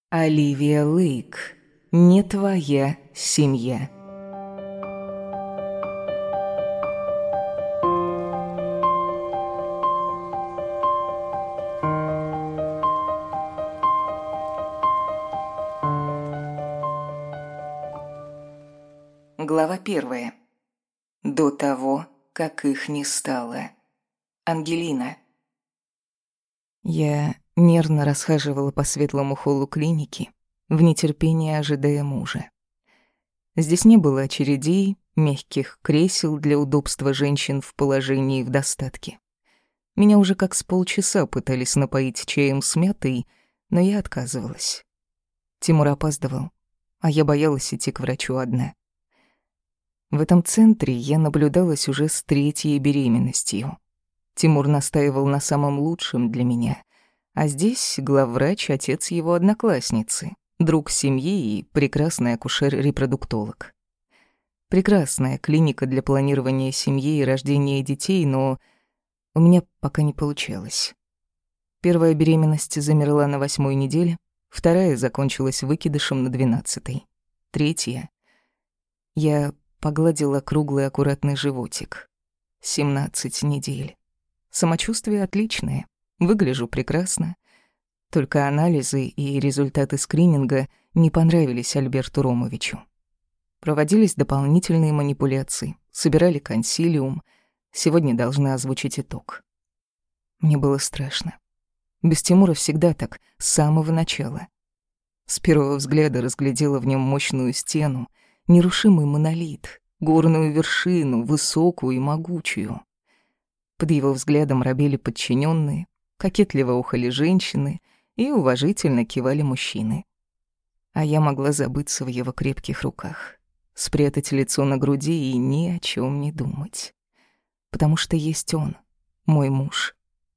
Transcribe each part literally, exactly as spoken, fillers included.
Оливия Лейк. Не твоя семья. Глава первая. До того, как их не стало. Ангелина. Я нервно расхаживала по светлому холлу клиники, в нетерпении ожидая мужа. Здесь не было очередей, мягких кресел для удобства женщин в положении и в достатке. Меня уже как с полчаса пытались напоить чаем с мятой, но я отказывалась. Тимур опаздывал, а я боялась идти к врачу одна. В этом центре я наблюдалась уже с третьей беременностью. Тимур настаивал на самом лучшем для меня, а здесь главврач — отец его одноклассницы, друг семьи и прекрасный акушер-репродуктолог. Прекрасная клиника для планирования семьи и рождения детей, но у меня пока не получалось. Первая беременность замерла на восьмой неделе, вторая закончилась выкидышем на двенадцатой, третья — я погладила круглый аккуратный животик. семнадцать недель. Самочувствие отличное, выгляжу прекрасно. Только анализы и результаты скрининга не понравились Альберту Ромовичу. Проводились дополнительные манипуляции, собирали консилиум. Сегодня должны озвучить итог. Мне было страшно. Без Тимура всегда так, с самого начала. С первого взгляда разглядела в нем мощную стену, нерушимый монолит, горную вершину, высокую и могучую. Под его взглядом робели подчиненные, кокетливо ухали женщины и уважительно кивали мужчины. А я могла забыться в его крепких руках, спрятать лицо на груди и ни о чем не думать. Потому что есть он, мой муж.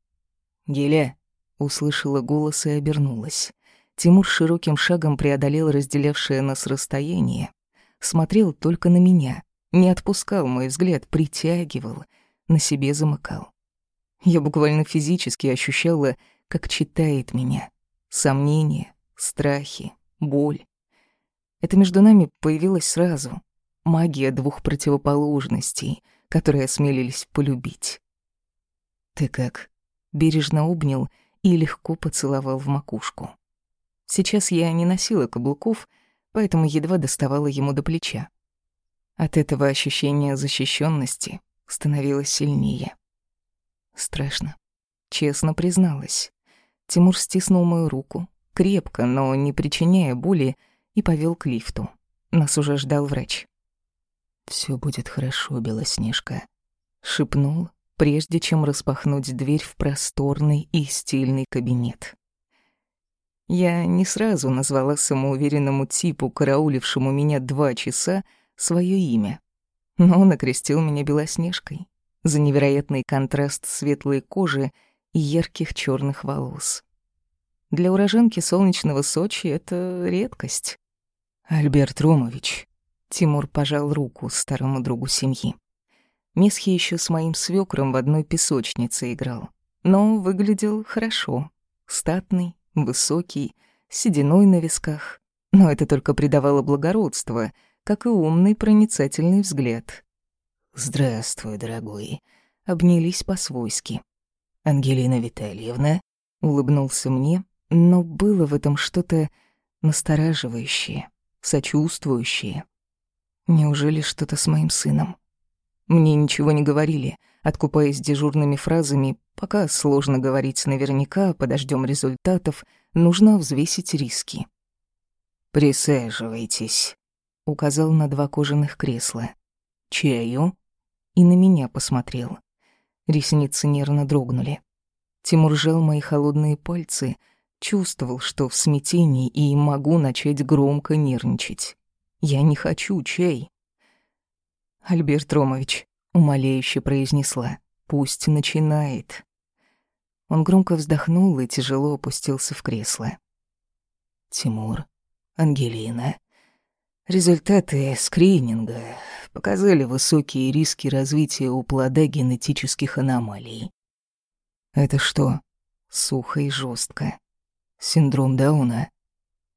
«Геля!» — услышала голос и обернулась. Тимур широким шагом преодолел разделявшее нас расстояние, смотрел только на меня, не отпускал мой взгляд, притягивал, на себе замыкал. Я буквально физически ощущала, как читает меня. Сомнения, страхи, боль. Это между нами появилось сразу. Магия двух противоположностей, которые осмелились полюбить. «Ты как?» — бережно обнял и легко поцеловал в макушку. Сейчас я не носила каблуков, поэтому едва доставала ему до плеча. От этого ощущения защищенности становилось сильнее. Страшно. Честно призналась. Тимур стиснул мою руку, крепко, но не причиняя боли, и повел к лифту. Нас уже ждал врач. «Всё будет хорошо, Белоснежка», — шепнул, прежде чем распахнуть дверь в просторный и стильный кабинет. Я не сразу назвала самоуверенному типу, караулившему меня два часа, своё имя, но он окрестил меня Белоснежкой за невероятный контраст светлой кожи и ярких чёрных волос. Для уроженки солнечного Сочи это редкость. «Альберт Ромович», — Тимур пожал руку старому другу семьи. Месхи ещё с моим свёкром в одной песочнице играл, но выглядел хорошо, статный, высокий, с сединой на висках, но это только придавало благородство, как и умный проницательный взгляд. «Здравствуй, дорогой», — обнялись по-свойски. «Ангелина Витальевна», — улыбнулся мне, но было в этом что-то настораживающее, сочувствующее. Неужели что-то с моим сыном? Мне ничего не говорили, откупаясь дежурными фразами, пока сложно говорить наверняка, подождем результатов, нужно взвесить риски. «Присаживайтесь», — указал на два кожаных кресла. «Чаю?» И на меня посмотрел. Ресницы нервно дрогнули. Тимур сжал мои холодные пальцы, чувствовал, что в смятении и могу начать громко нервничать. «Я не хочу чай». «Альберт Ромович», — умоляюще произнесла, — «пусть начинает». Он громко вздохнул и тяжело опустился в кресло. «Тимур, Ангелина, результаты скрининга показали высокие риски развития у плода генетических аномалий». «Это что?» — сухо и жестко. «Синдром Дауна?»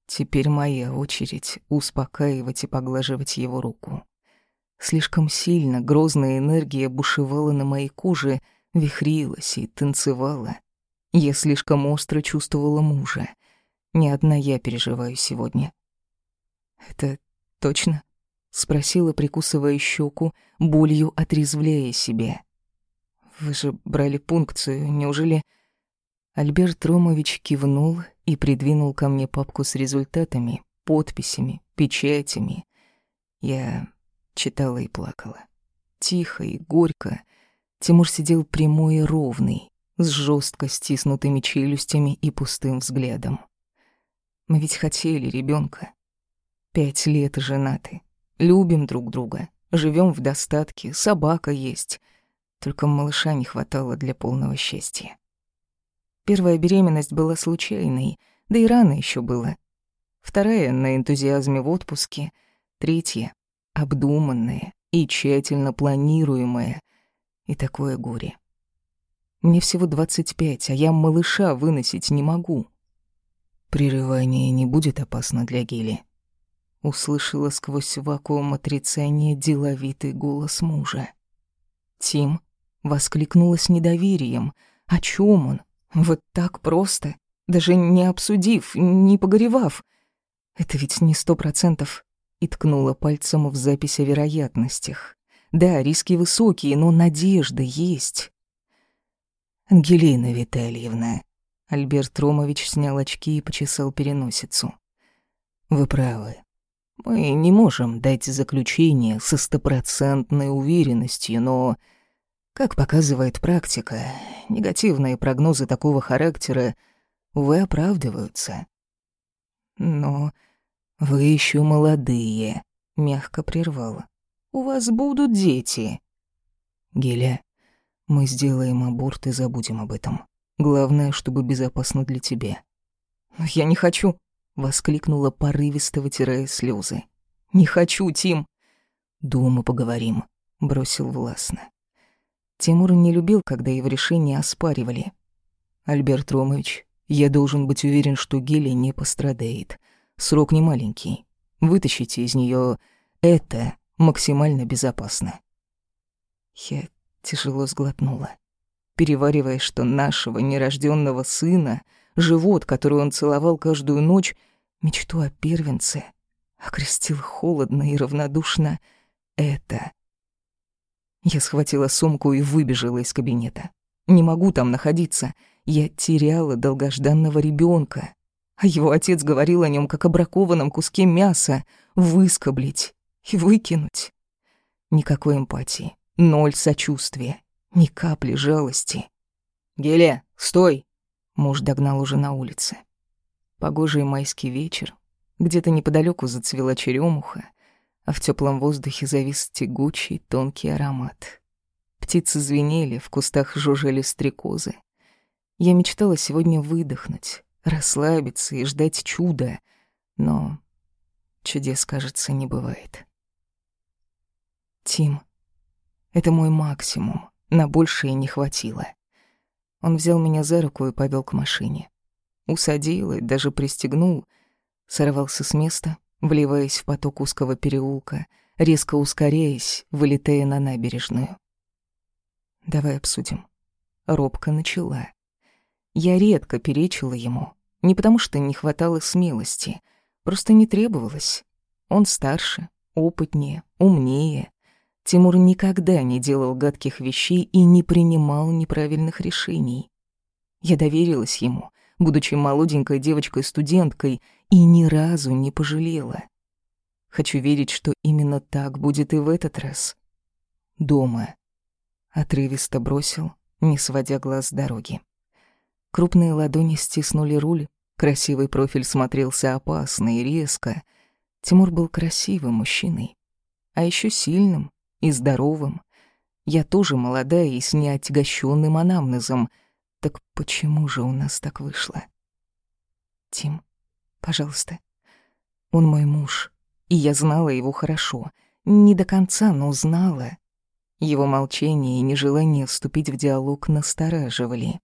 Теперь моя очередь успокаивать и поглаживать его руку. Слишком сильно грозная энергия бушевала на моей коже, вихрилась и танцевала. Я слишком остро чувствовала мужа. Не одна я переживаю сегодня. «Это точно?» — спросила, прикусывая щеку, болью отрезвляя себя. «Вы же брали пункцию, неужели...» Альберт Ромович кивнул и придвинул ко мне папку с результатами, подписями, печатями. Я читала и плакала. Тихо и горько. Тимур сидел прямой и ровный, с жестко стиснутыми челюстями и пустым взглядом. Мы ведь хотели ребенка. Пять лет женаты. Любим друг друга. Живем в достатке. Собака есть. Только малыша не хватало для полного счастья. Первая беременность была случайной, да и рано еще было. Вторая — на энтузиазме в отпуске. Третья — обдуманная и тщательно планируемая. И такое горе. Мне всего двадцать пять, а я малыша выносить не могу. «Прерывание не будет опасно для Гели?» Услышала сквозь вакуум отрицания деловитый голос мужа. «Тим?» — воскликнула с недоверием. «О чем он? Вот так просто, даже не обсудив, не погоревав. Это ведь не сто процентов». И ткнула пальцем в запись о вероятностях. «Да, риски высокие, но надежда есть». «Ангелина Витальевна», — Альберт Ромович снял очки и почесал переносицу. «Вы правы. Мы не можем дать заключение со стопроцентной уверенностью, но, как показывает практика, негативные прогнозы такого характера, увы, оправдываются». «Но вы еще молодые», — мягко прервала. «У вас будут дети». «Геля, мы сделаем аборт и забудем об этом. Главное, чтобы безопасно для тебя». «Но я не хочу», — воскликнула порывисто, вытирая слезы. «Не хочу, Тим». «Дома поговорим», — бросил властно. Тимур не любил, когда его решения оспаривали. «Альберт Ромович, я должен быть уверен, что Геля не пострадает. Срок не маленький. Вытащите из нее это максимально безопасно». Я тяжело сглотнула, переваривая, что нашего нерожденного сына, живот, который он целовал каждую ночь, мечту о первенце, окрестил холодно и равнодушно это. Я схватила сумку и выбежала из кабинета. Не могу там находиться. Я теряла долгожданного ребенка, а его отец говорил о нем как о бракованном куске мяса, выскоблить и выкинуть. Никакой эмпатии, ноль сочувствия, ни капли жалости. «Геля, стой!» Муж догнал уже на улице. Погожий майский вечер. Где-то неподалеку зацвела черемуха, а в теплом воздухе завис тягучий тонкий аромат. Птицы звенели, в кустах жужжали стрекозы. Я мечтала сегодня выдохнуть, расслабиться и ждать чуда, но чудес, кажется, не бывает. Тим, это мой максимум, на большее не хватило. Он взял меня за руку и повел к машине. Усадил и даже пристегнул, сорвался с места, вливаясь в поток узкого переулка, резко ускоряясь, вылетая на набережную. «Давай обсудим». Робко начала. Я редко перечила ему, не потому что не хватало смелости, просто не требовалось. Он старше, опытнее, умнее. Тимур никогда не делал гадких вещей и не принимал неправильных решений. Я доверилась ему, будучи молоденькой девочкой-студенткой, и ни разу не пожалела. Хочу верить, что именно так будет и в этот раз. Дома. Отрывисто бросил, не сводя глаз с дороги. Крупные ладони стиснули руль, красивый профиль смотрелся опасно и резко. Тимур был красивым мужчиной, а еще сильным и здоровым. Я тоже молодая и с неотягощенным анамнезом. Так почему же у нас так вышло? Тим, пожалуйста. Он мой муж, и я знала его хорошо. Не до конца, но знала. Его молчание и нежелание вступить в диалог настораживали.